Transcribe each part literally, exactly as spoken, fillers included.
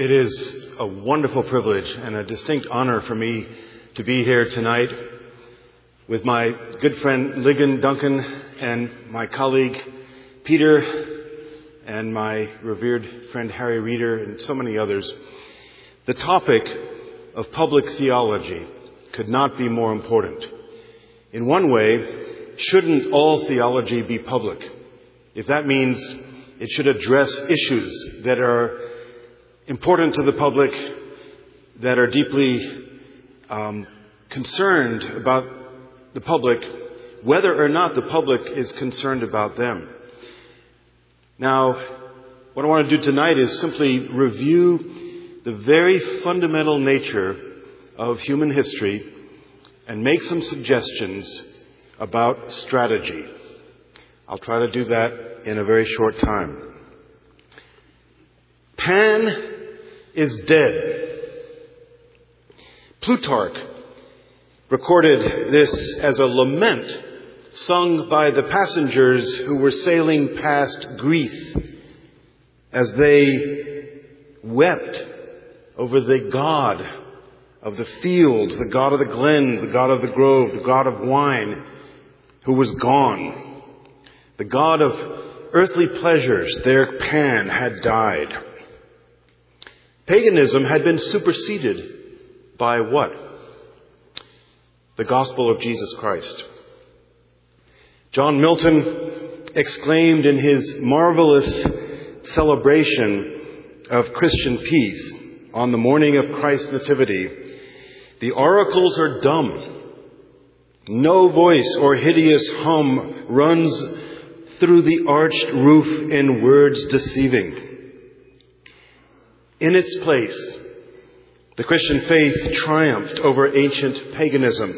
It is a wonderful privilege and a distinct honor for me to be here tonight with my good friend Ligon Duncan and my colleague Peter and my revered friend Harry Reeder and so many others. The topic of public theology could not be more important. In one way, shouldn't all theology be public? If that means it should address issues that are important to the public, that are deeply um, concerned about the public, whether or not the public is concerned about them. Now, what I want to do tonight is simply review the very fundamental nature of human history and make some suggestions about strategy. I'll try to do that in a very short time. Pan is dead. Plutarch recorded this as a lament sung by the passengers who were sailing past Greece as they wept over the god of the fields, the god of the glen, the god of the grove, the god of wine, who was gone. The god of earthly pleasures, their Pan, had died. Paganism had been superseded by what? The gospel of Jesus Christ. John Milton exclaimed in his marvelous celebration of Christian peace on the morning of Christ's nativity, "The oracles are dumb. No voice or hideous hum runs through the arched roof in words deceiving." In its place, the Christian faith triumphed over ancient paganism.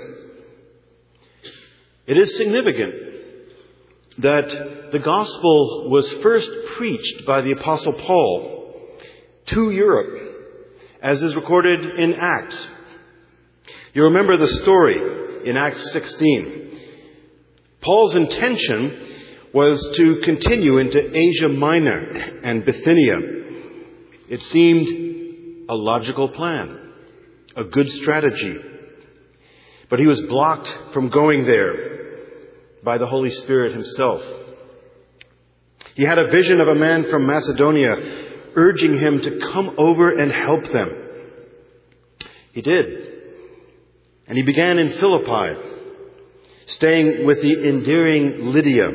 It is significant that the gospel was first preached by the Apostle Paul to Europe, as is recorded in Acts. You remember the story in Acts sixteen. Paul's intention was to continue into Asia Minor and Bithynia. It seemed a logical plan, a good strategy. But he was blocked from going there by the Holy Spirit himself. He had a vision of a man from Macedonia urging him to come over and help them. He did. And he began in Philippi, staying with the endearing Lydia.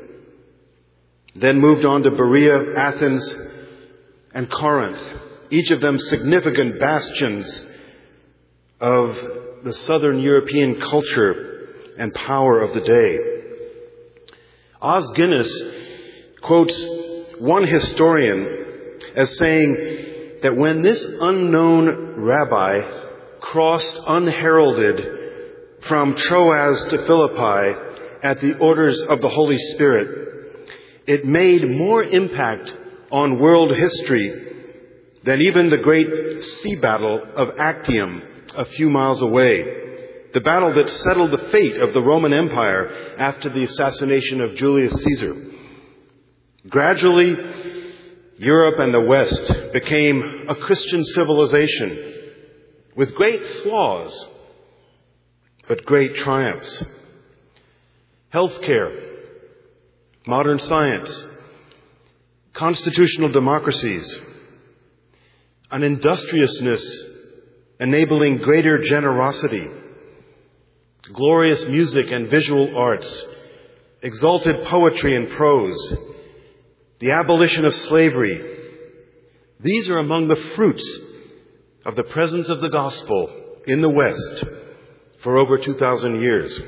Then moved on to Berea, Athens, and Corinth, each of them significant bastions of the southern European culture and power of the day. Os Guinness quotes one historian as saying that when this unknown rabbi crossed unheralded from Troas to Philippi at the orders of the Holy Spirit, it made more impact on world history than even the great sea battle of Actium a few miles away, the battle that settled the fate of the Roman Empire after the assassination of Julius Caesar. Gradually, Europe and the West became a Christian civilization with great flaws, but great triumphs. Healthcare, modern science, constitutional democracies, an industriousness enabling greater generosity, glorious music and visual arts, exalted poetry and prose, the abolition of slavery. These are among the fruits of the presence of the gospel in the West for over two thousand years.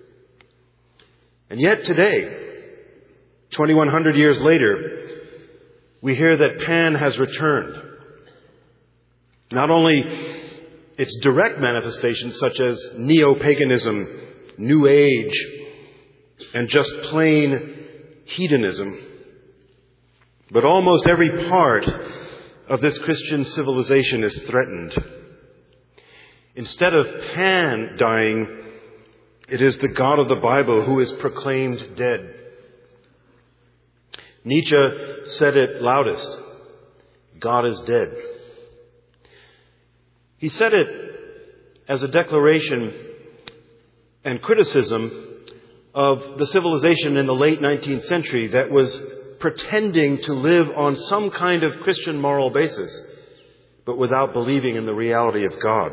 And yet today, twenty-one hundred years later, we hear that Pan has returned. Not only its direct manifestations such as neo-paganism, New Age, and just plain hedonism, but almost every part of this Christian civilization is threatened. Instead of Pan dying, it is the God of the Bible who is proclaimed dead. Nietzsche said it loudest: God is dead. He said it as a declaration and criticism of the civilization in the late nineteenth century that was pretending to live on some kind of Christian moral basis, but without believing in the reality of God.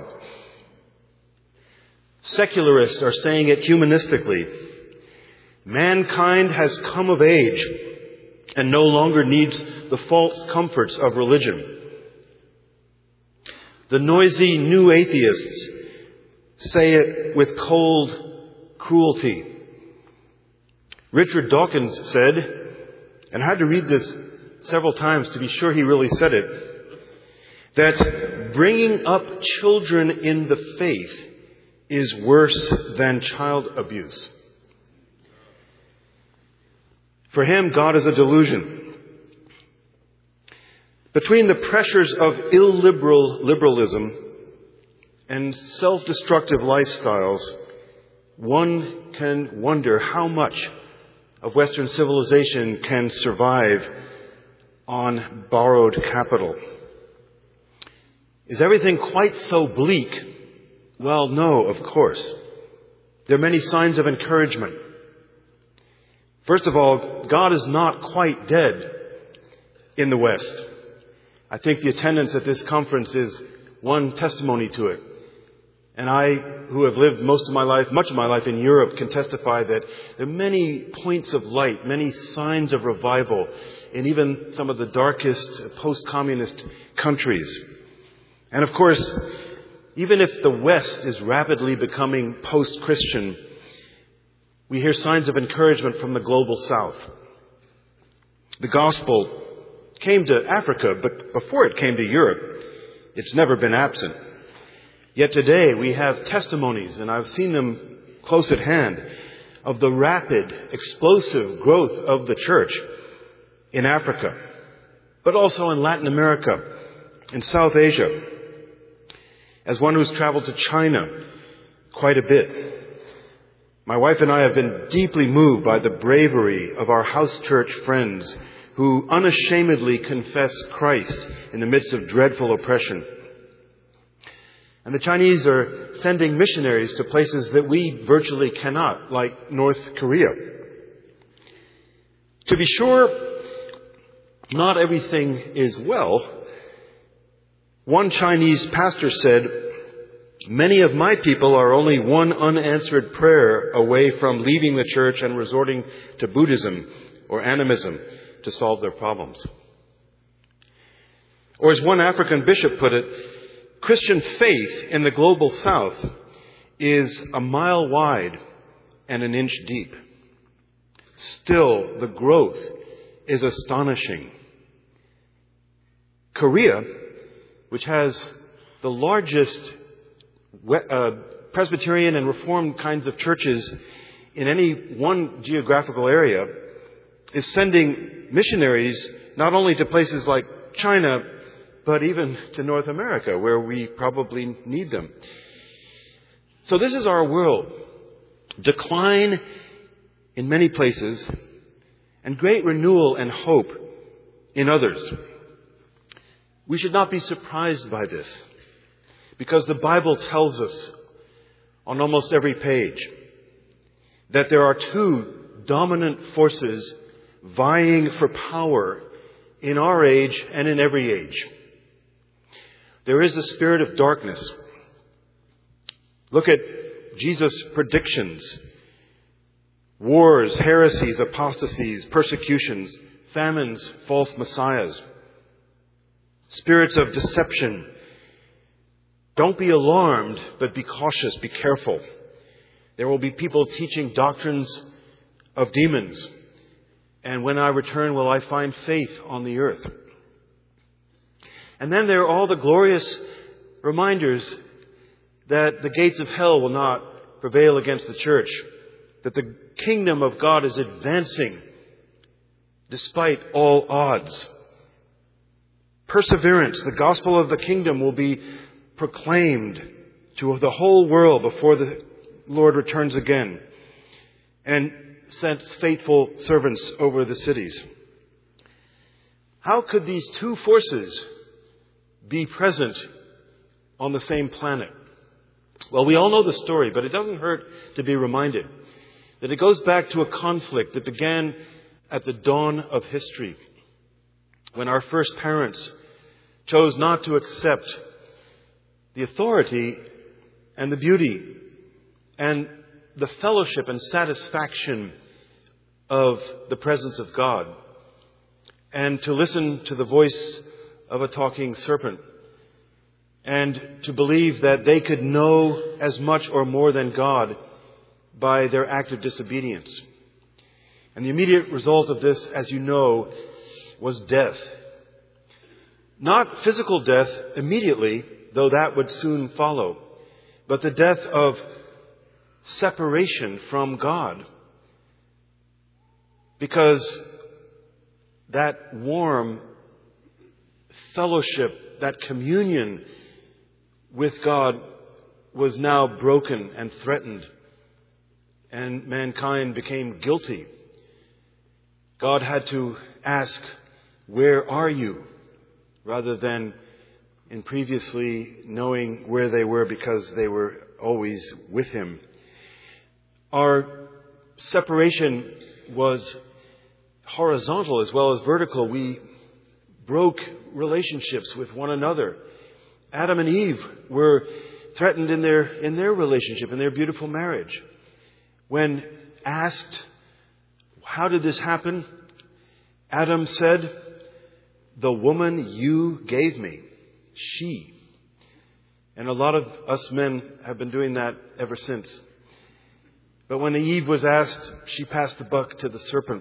Secularists are saying it humanistically. Mankind has come of age and no longer needs the false comforts of religion. The noisy new atheists say it with cold cruelty. Richard Dawkins said, and I had to read this several times to be sure he really said it, that bringing up children in the faith is worse than child abuse. For him, God is a delusion. Between the pressures of illiberal liberalism and self-destructive lifestyles, one can wonder how much of Western civilization can survive on borrowed capital. Is everything quite so bleak? Well, no, of course. There are many signs of encouragement. First of all, God is not quite dead in the West. I think the attendance at this conference is one testimony to it. And I, who have lived most of my life, much of my life in Europe, can testify that there are many points of light, many signs of revival in even some of the darkest post-communist countries. And of course, even if the West is rapidly becoming post-Christian, we hear signs of encouragement from the global South. The gospel came to Africa, but before it came to Europe, it's never been absent. Yet today we have testimonies, and I've seen them close at hand, of the rapid, explosive growth of the church in Africa, but also in Latin America, in South Asia. As one who's traveled to China quite a bit, my wife and I have been deeply moved by the bravery of our house church friends who unashamedly confess Christ in the midst of dreadful oppression. And the Chinese are sending missionaries to places that we virtually cannot, like North Korea. To be sure, not everything is well. One Chinese pastor said, "Many of my people are only one unanswered prayer away from leaving the church and resorting to Buddhism or animism to solve their problems." Or as one African bishop put it, Christian faith in the global South is a mile wide and an inch deep. Still, the growth is astonishing. Korea, which has the largest uh, Presbyterian and Reformed kinds of churches in any one geographical area, is sending missionaries not only to places like China, but even to North America, where we probably need them. So this is our world. Decline in many places, and great renewal and hope in others. We should not be surprised by this, because the Bible tells us on almost every page that there are two dominant forces vying for power in our age and in every age. There is a spirit of darkness. Look at Jesus' predictions. Wars, heresies, apostasies, persecutions, famines, false messiahs, spirits of deception. Don't be alarmed, but be cautious, be careful. There will be people teaching doctrines of demons. And when I return, will I find faith on the earth? And then there are all the glorious reminders that the gates of hell will not prevail against the church, that the kingdom of God is advancing despite all odds. Perseverance, the gospel of the kingdom will be proclaimed to the whole world before the Lord returns again and sends faithful servants over the cities. How could these two forces be present on the same planet. Well, we all know the story, but it doesn't hurt to be reminded that it goes back to a conflict that began at the dawn of history, when our first parents chose not to accept the authority and the beauty and the fellowship and satisfaction of the presence of God, and to listen to the voice of a talking serpent, and to believe that they could know as much or more than God by their act of disobedience. And the immediate result of this, as you know, was death. Not physical death immediately, though that would soon follow, but the death of separation from God. Because that warm fellowship, that communion with God was now broken and threatened, and mankind became guilty. God had to ask, "Where are you?" rather than in previously knowing where they were because they were always with Him. Our separation was horizontal as well as vertical. We broke relationships with one another. Adam and Eve were threatened in their in their relationship, in their beautiful marriage. When asked, how did this happen? Adam said, "The woman you gave me, she." And a lot of us men have been doing that ever since. But when Eve was asked, she passed the buck to the serpent.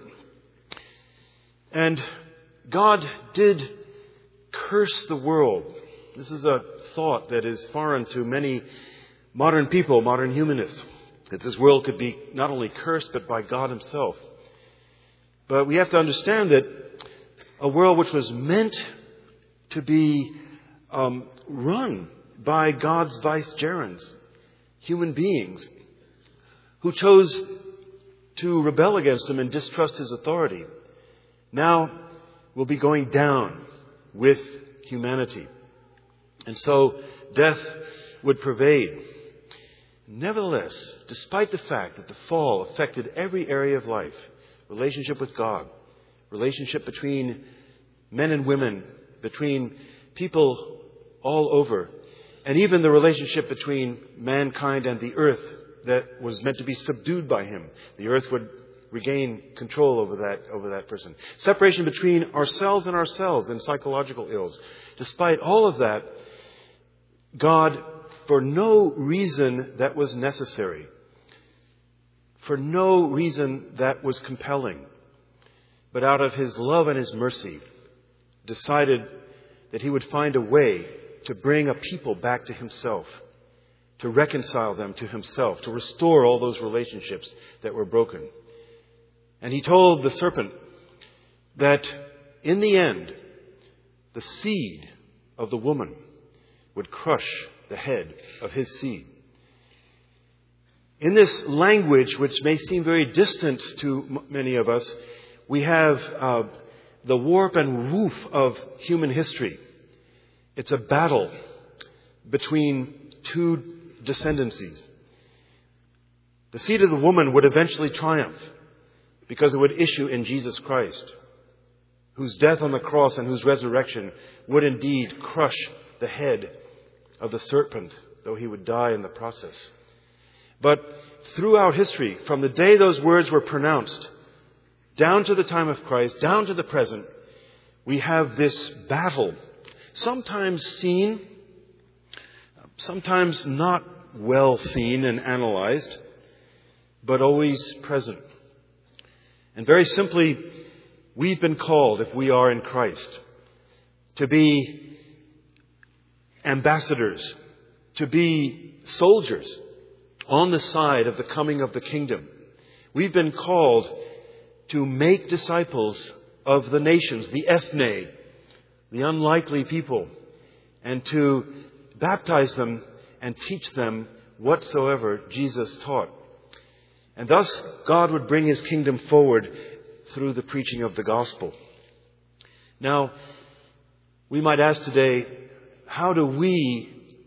And God did curse the world. This is a thought that is foreign to many modern people, modern humanists, that this world could be not only cursed, but by God Himself. But we have to understand that a world which was meant to be um, run by God's vicegerents, human beings, who chose to rebel against Him and distrust His authority, now will be going down with humanity. And so death would pervade. Nevertheless, despite the fact that the fall affected every area of life, relationship with God, relationship between men and women, between people all over, and even the relationship between mankind and the earth that was meant to be subdued by Him. The earth would regain control over that, over that person. Separation between ourselves and ourselves and psychological ills. Despite all of that, God, for no reason that was necessary, for no reason that was compelling, but out of His love and His mercy, decided that He would find a way to bring a people back to Himself, to reconcile them to Himself, to restore all those relationships that were broken. And He told the serpent that in the end, the seed of the woman would crush the head of his seed. In this language, which may seem very distant to many of us, we have uh, the warp and woof of human history. It's a battle between two descendancies. The seed of the woman would eventually triumph because it would issue in Jesus Christ, whose death on the cross and whose resurrection would indeed crush the head of the serpent, though he would die in the process. But throughout history, from the day those words were pronounced, down to the time of Christ, down to the present, we have this battle, sometimes seen, sometimes not well seen and analyzed, but always present. And very simply, we've been called, if we are in Christ, to be ambassadors, to be soldiers on the side of the coming of the kingdom. We've been called to make disciples of the nations, the ethne, the unlikely people, and to baptize them and teach them whatsoever Jesus taught. And thus God would bring His kingdom forward through the preaching of the gospel. Now, we might ask today, how do we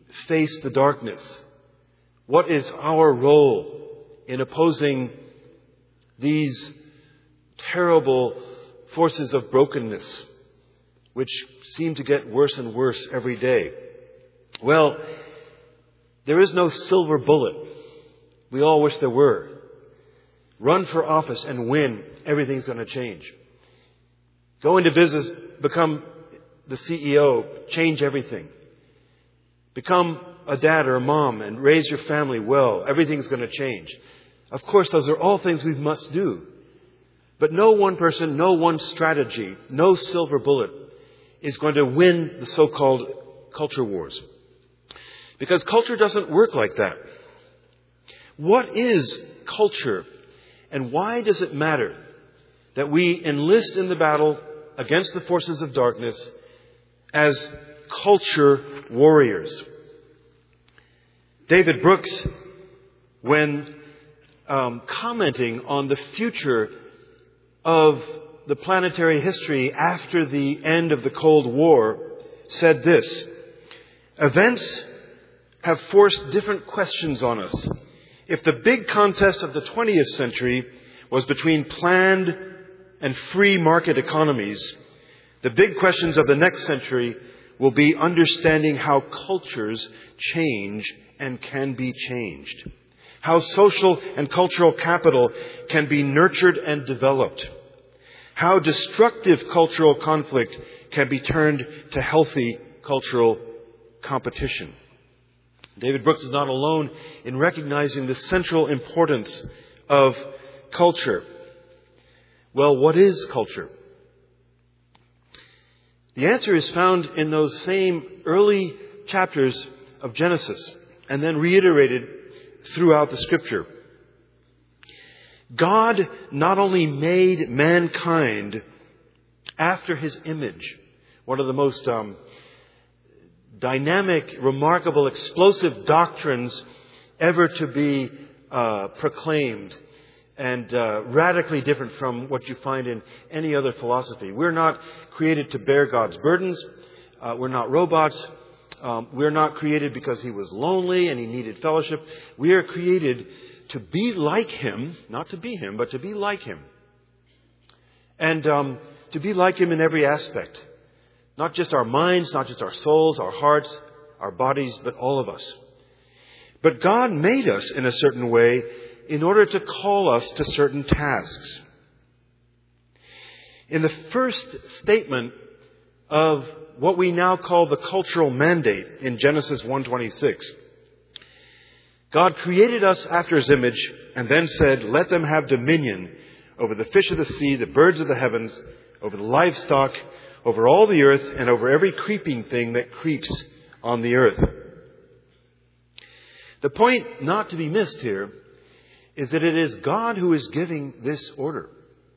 face the darkness? What is our role in opposing these terrible forces of brokenness, which seem to get worse and worse every day? Well, there is no silver bullet. We all wish there were. Run for office and win. Everything's going to change. Go into business, become the C E O, change everything. Become a dad or a mom and raise your family well. Everything's going to change. Of course, those are all things we must do. But no one person, no one strategy, no silver bullet is going to win the so-called culture wars. Because culture doesn't work like that. What is culture? And why does it matter that we enlist in the battle against the forces of darkness as culture warriors? David Brooks, when um, commenting on the future of the planetary history after the end of the Cold War, said this: "Events have forced different questions on us. If the big contest of the twentieth century was between planned and free market economies, the big questions of the next century will be understanding how cultures change and can be changed. How social and cultural capital can be nurtured and developed. How destructive cultural conflict can be turned to healthy cultural competition." David Brooks is not alone in recognizing the central importance of culture. Well, what is culture? The answer is found in those same early chapters of Genesis, and then reiterated throughout the Scripture. God not only made mankind after His image, one of the most um, dynamic, remarkable, explosive doctrines ever to be uh, proclaimed, and uh, radically different from what you find in any other philosophy. We're not created to bear God's burdens. Uh, we're not robots. Um, we're not created because He was lonely and He needed fellowship. We are created to be like Him, not to be Him, but to be like Him. And um, to be like Him in every aspect. Not just our minds, not just our souls, our hearts, our bodies, but all of us. But God made us in a certain way in order to call us to certain tasks. In the first statement of what we now call the cultural mandate in Genesis one twenty-six, God created us after His image and then said, "Let them have dominion over the fish of the sea, the birds of the heavens, over the livestock, over all the earth, and over every creeping thing that creeps on the earth." The point not to be missed here is that it is God who is giving this order.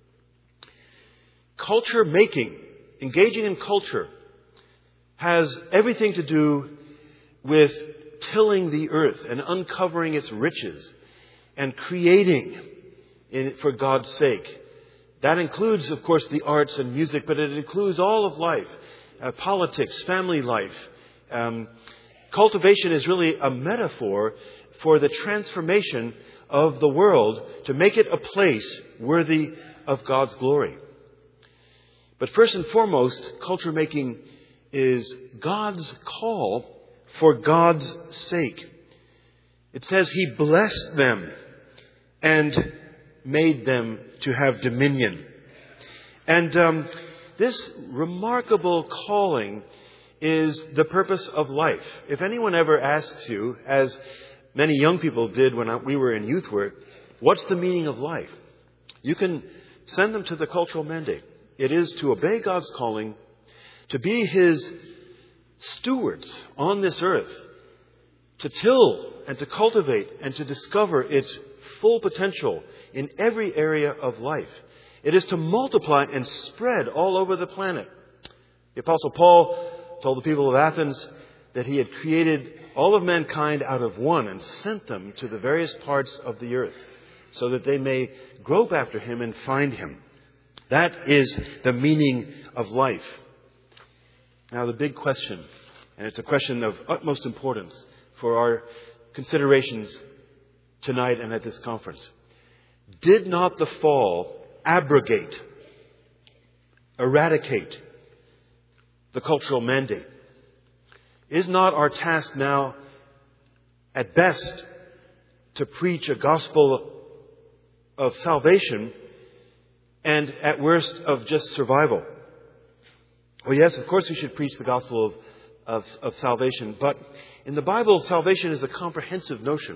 Culture making, engaging in culture, has everything to do with tilling the earth and uncovering its riches and creating in, for God's sake. That includes, of course, the arts and music, but it includes all of life, uh, politics, family life. Um, cultivation is really a metaphor for the transformation of the world to make it a place worthy of God's glory. But first and foremost, culture making is God's call for God's sake. It says He blessed them and made them to have dominion. And um, this remarkable calling is the purpose of life. If anyone ever asks you, as many young people did when we were in youth work, what's the meaning of life? You can send them to the cultural mandate. It is to obey God's calling, to be His stewards on this earth, to till and to cultivate and to discover its full potential in every area of life. It is to multiply and spread all over the planet. The Apostle Paul told the people of Athens that he had created all of mankind out of one and sent them to the various parts of the earth so that they may grope after Him and find Him. That is the meaning of life. Now, the big question, And it's a question of utmost importance for our considerations tonight and at this conference. Did not the fall abrogate, eradicate the cultural mandate? Is not our task now, at best, to preach a gospel of salvation and at worst of just survival? Well, yes, of course we should preach the gospel of, of, of salvation, but in the Bible, salvation is a comprehensive notion.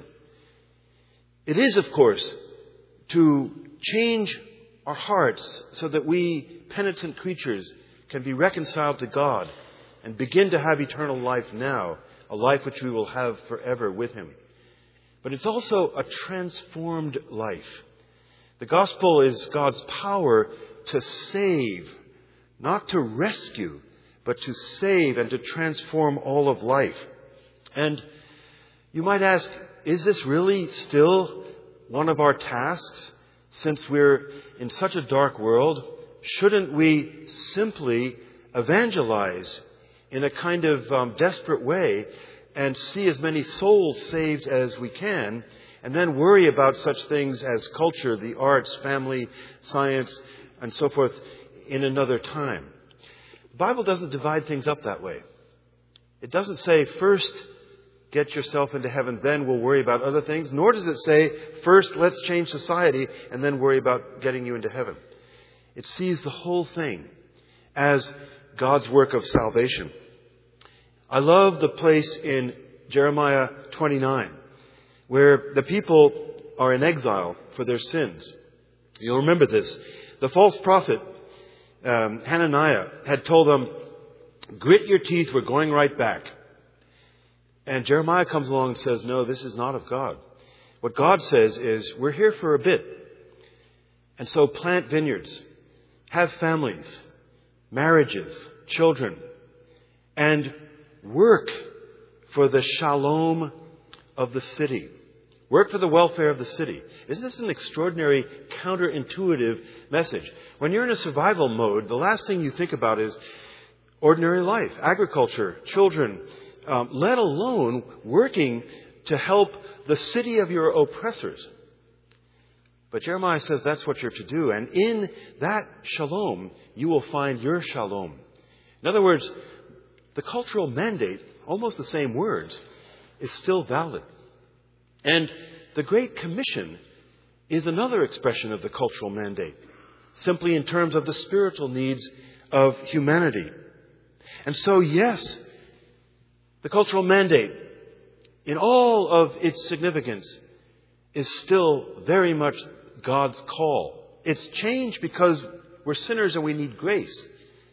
It is, of course, to change our hearts so that we, penitent creatures, can be reconciled to God and begin to have eternal life now, a life which we will have forever with Him. But it's also a transformed life. The gospel is God's power to save, not to rescue, but to save and to transform all of life. And you might ask, is this really still one of our tasks? Since we're in such a dark world, shouldn't we simply evangelize in a kind of um, desperate way and see as many souls saved as we can, and then worry about such things as culture, the arts, family, science, and so forth in another time? The Bible doesn't divide things up that way. It doesn't say, first get yourself into heaven, then we'll worry about other things. Nor does it say, first let's change society and then worry about getting you into heaven. It sees the whole thing as God's work of salvation. I love the place in Jeremiah twenty-nine where the people are in exile for their sins. You'll remember this. The false prophet um, Hananiah had told them, grit your teeth, we're going right back. And Jeremiah comes along and says, no, this is not of God. What God says is, we're here for a bit. And so plant vineyards, have families, marriages, children, and work for the shalom of the city. Work for the welfare of the city. Isn't this an extraordinary, counterintuitive message? When you're in a survival mode, the last thing you think about is ordinary life, agriculture, children, um, let alone working to help the city of your oppressors. But Jeremiah says that's what you're to do. And in that shalom, you will find your shalom. In other words, the cultural mandate, almost the same words, is still valid. And the Great Commission is another expression of the cultural mandate, simply in terms of the spiritual needs of humanity. And so, yes, the cultural mandate, in all of its significance, is still very much God's call. It's changed because we're sinners and we need grace.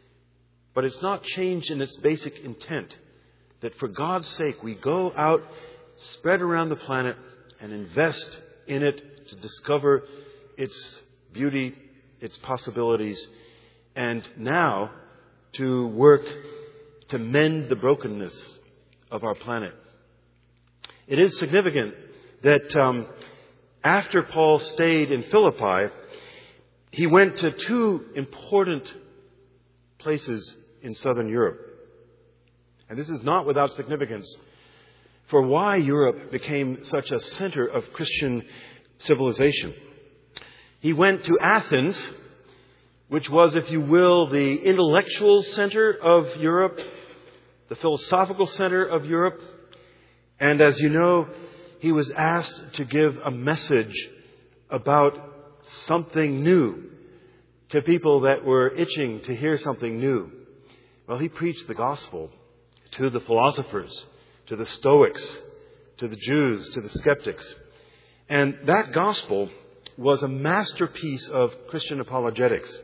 But it's not changed in its basic intent, that for God's sake we go out, spread around the planet, and invest in it to discover its beauty, its possibilities, and now to work to mend the brokenness of our planet. It is significant that um, after Paul stayed in Philippi, he went to two important places in southern Europe. And this is not without significance for why Europe became such a center of Christian civilization. He went to Athens, which was, if you will, the intellectual center of Europe, the philosophical center of Europe. And as you know, he was asked to give a message about something new to people that were itching to hear something new. Well, he preached the gospel to the philosophers, to the Stoics, to the Jews, to the skeptics. And that gospel was a masterpiece of Christian apologetics.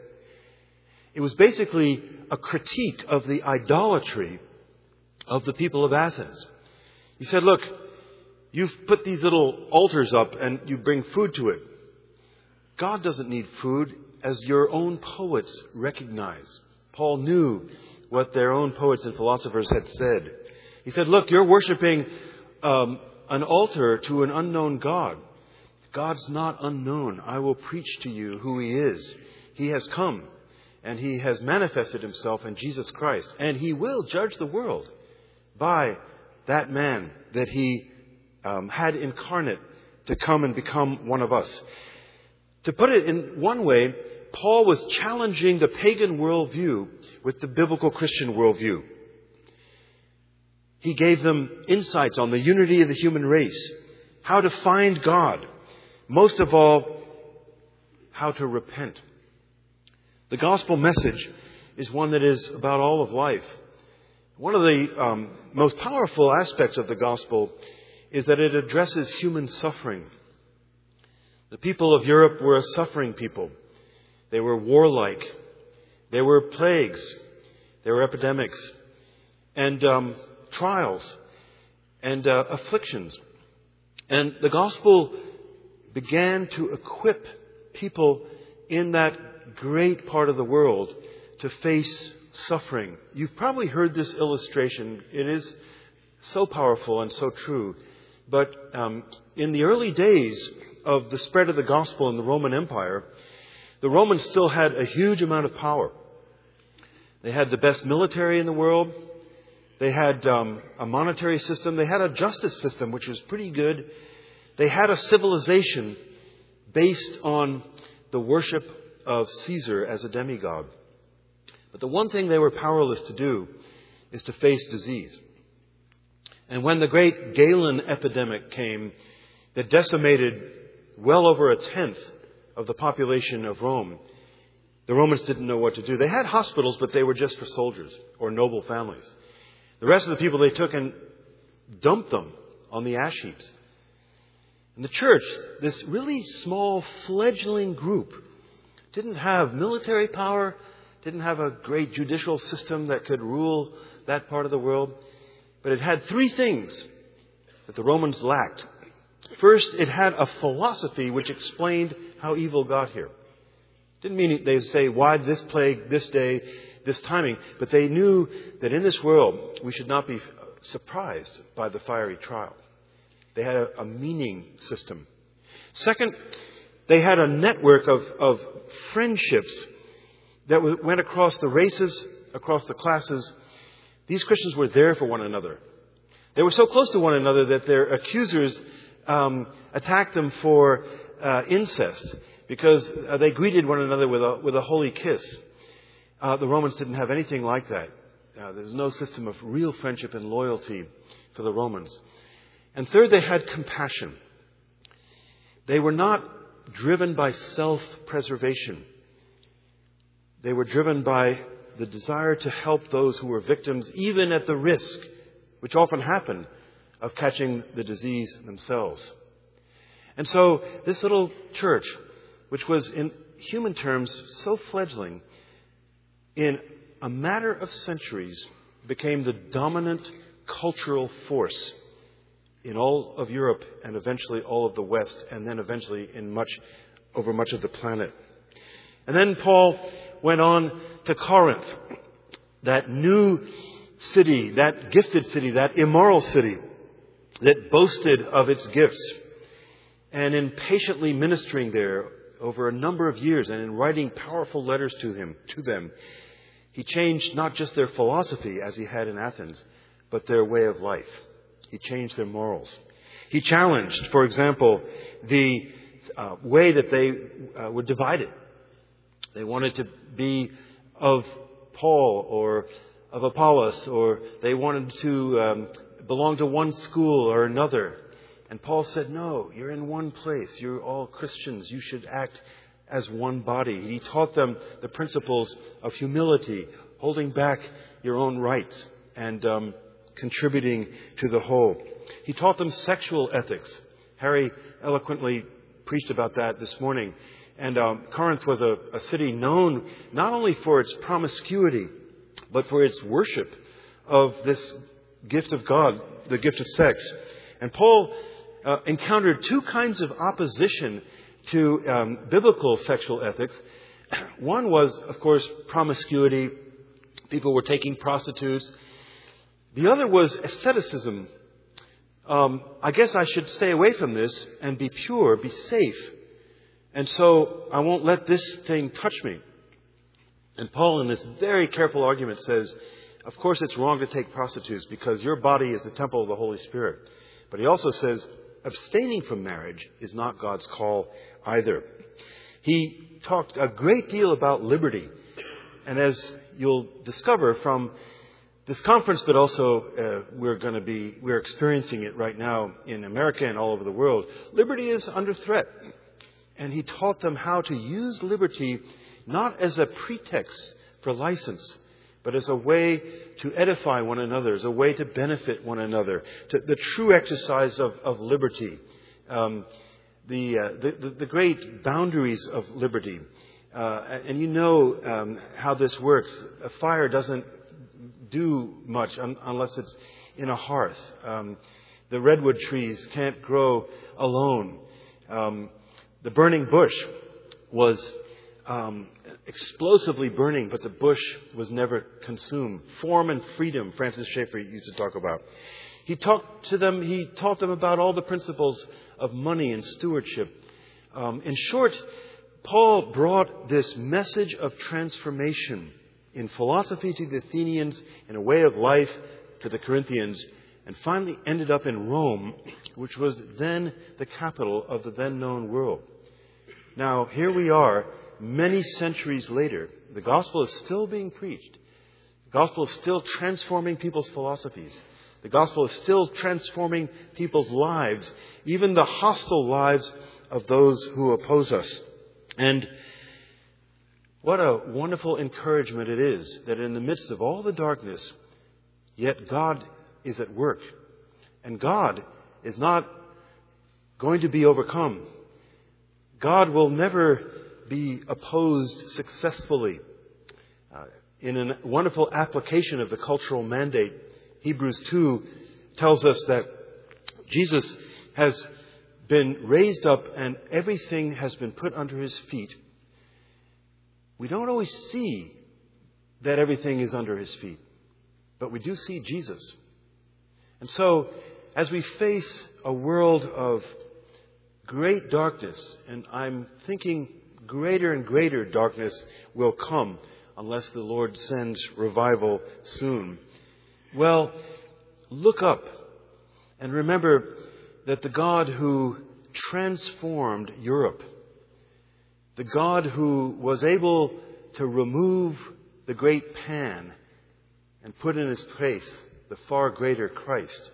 It was basically a critique of the idolatry of the people of Athens. He said, look, you've put these little altars up and you bring food to it. God doesn't need food, as your own poets recognize. Paul knew what their own poets and philosophers had said. He said, look, you're worshiping um, an altar to an unknown God. God's not unknown. I will preach to you who He is. He has come and He has manifested Himself in Jesus Christ. And He will judge the world by that man that he um, had incarnate to come and become one of us. To put it in one way, Paul was challenging the pagan worldview with the biblical Christian worldview. He gave them insights on the unity of the human race, how to find God, most of all, how to repent. The gospel message is one that is about all of life. One of the um, most powerful aspects of the gospel is that it addresses human suffering. The people of Europe were a suffering people. They were warlike. There were plagues. There were epidemics and um, trials and uh, afflictions. And the gospel began to equip people in that great part of the world to face suffering. You've probably heard this illustration. It is so powerful and so true. But um, in the early days of the spread of the gospel in the Roman Empire, the Romans still had a huge amount of power. They had the best military in the world. They had um, a monetary system. They had a justice system, which was pretty good. They had a civilization based on the worship of Caesar as a demigod. But the one thing they were powerless to do is to face disease. And when the great Galen epidemic came that decimated well over a tenth of the population of Rome, the Romans didn't know what to do. They had hospitals, but they were just for soldiers or noble families. The rest of the people they took and dumped them on the ash heaps. And the church, this really small fledgling group, didn't have military power, didn't have a great judicial system that could rule that part of the world. But it had three things that the Romans lacked. First, it had a philosophy which explained how evil got here. Didn't mean they would say, why this plague, this day, this timing. But they knew that in this world, we should not be surprised by the fiery trial. They had a, a meaning system. Second, they had a network of, of friendships that went across the races, across the classes. These Christians were there for one another. They were so close to one another that their accusers um, attacked them for uh, incest because uh, they greeted one another with a, with a holy kiss. Uh, the Romans didn't have anything like that. Uh, there's no system of real friendship and loyalty for the Romans. And third, they had compassion. They were not driven by self-preservation. They were driven by the desire to help those who were victims, even at the risk, which often happened, of catching the disease themselves. And so this little church, which was in human terms so fledgling, in a matter of centuries became the dominant cultural force in all of Europe and eventually all of the West, and then eventually in much over much of the planet. And then Paul went on to Corinth, that new city, that gifted city, that immoral city that boasted of its gifts. And in patiently ministering there over a number of years and in writing powerful letters to him, to them, he changed not just their philosophy as he had in Athens, but their way of life. He changed their morals. He challenged, for example, the uh, way that they uh, were divided. They wanted to be of Paul or of Apollos, or they wanted to um, belong to one school or another. And Paul said, no, you're in one place. You're all Christians. You should act as one body. He taught them the principles of humility, holding back your own rights, and um, contributing to the whole. He taught them sexual ethics. Harry eloquently preached about that this morning. And um, Corinth was a, a city known not only for its promiscuity, but for its worship of this gift of God, the gift of sex. And Paul uh, encountered two kinds of opposition to um, biblical sexual ethics. One was, of course, promiscuity. People were taking prostitutes. The other was asceticism. Um, I guess I should stay away from this and be pure, be safe. And so I won't let this thing touch me. And Paul, in this very careful argument, says, of course, it's wrong to take prostitutes because your body is the temple of the Holy Spirit. But he also says abstaining from marriage is not God's call either. He talked a great deal about liberty. And as you'll discover from this conference, but also uh, we're going to be, we're experiencing it right now in America and all over the world, liberty is under threat. And he taught them how to use liberty not as a pretext for license, but as a way to edify one another, as a way to benefit one another, to the true exercise of, of liberty, um, the, uh, the, the the great boundaries of liberty. Uh, and you know um, how this works. A fire doesn't do much un- unless it's in a hearth. Um, the redwood trees can't grow alone. Um, the burning bush was um, explosively burning, but the bush was never consumed. Form and freedom, Francis Schaeffer used to talk about. He talked to them. He taught them about all the principles of money and stewardship. Um, in short, Paul brought this message of transformation in philosophy to the Athenians, in a way of life to the Corinthians, and finally ended up in Rome, which was then the capital of the then known world. Now, here we are, many centuries later. The gospel is still being preached. The gospel is still transforming people's philosophies. The gospel is still transforming people's lives, even the hostile lives of those who oppose us. And what a wonderful encouragement it is that in the midst of all the darkness, yet God is at work. And God is not going to be overcome. God will never be opposed successfully. Uh, in a wonderful application of the cultural mandate, Hebrews two tells us that Jesus has been raised up and everything has been put under his feet. We don't always see that everything is under his feet, but we do see Jesus. And so, as we face a world of great darkness, and I'm thinking greater and greater darkness will come unless the Lord sends revival soon. Well, look up and remember that the God who transformed Europe, the God who was able to remove the great Pan and put in his place the far greater Christ,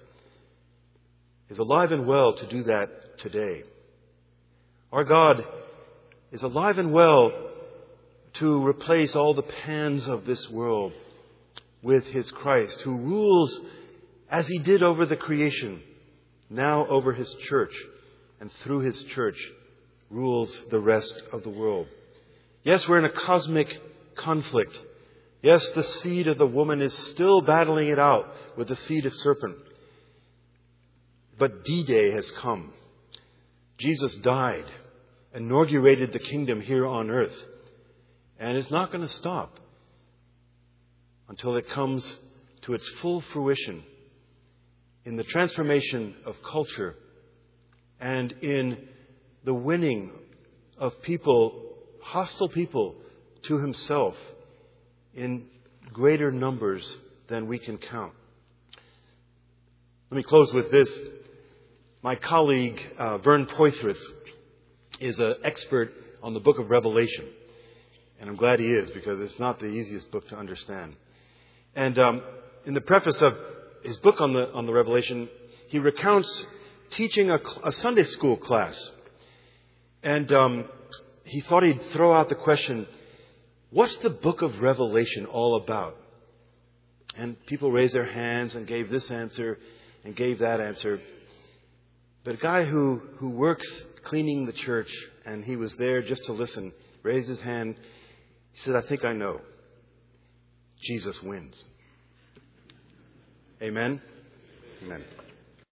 is alive and well to do that today. Our God is alive and well to replace all the Pans of this world with his Christ, who rules as he did over the creation, now over his church, and through his church rules the rest of the world. Yes, we're in a cosmic conflict. Yes, the seed of the woman is still battling it out with the seed of serpent. But D-Day has come. Jesus died, inaugurated the kingdom here on earth, and it's not going to stop until it comes to its full fruition in the transformation of culture and in the winning of people, hostile people, to himself in greater numbers than we can count. Let me close with this. My colleague, uh, Vern Poythress, is an expert on the book of Revelation. And I'm glad he is, because it's not the easiest book to understand. And um, in the preface of his book on the on the Revelation, he recounts teaching a, a Sunday school class. And um, he thought he'd throw out the question, what's the book of Revelation all about? And people raised their hands and gave this answer and gave that answer. But a guy who, who works cleaning the church, and he was there just to listen, raised his hand. He said, I think I know. Jesus wins. Amen? Amen.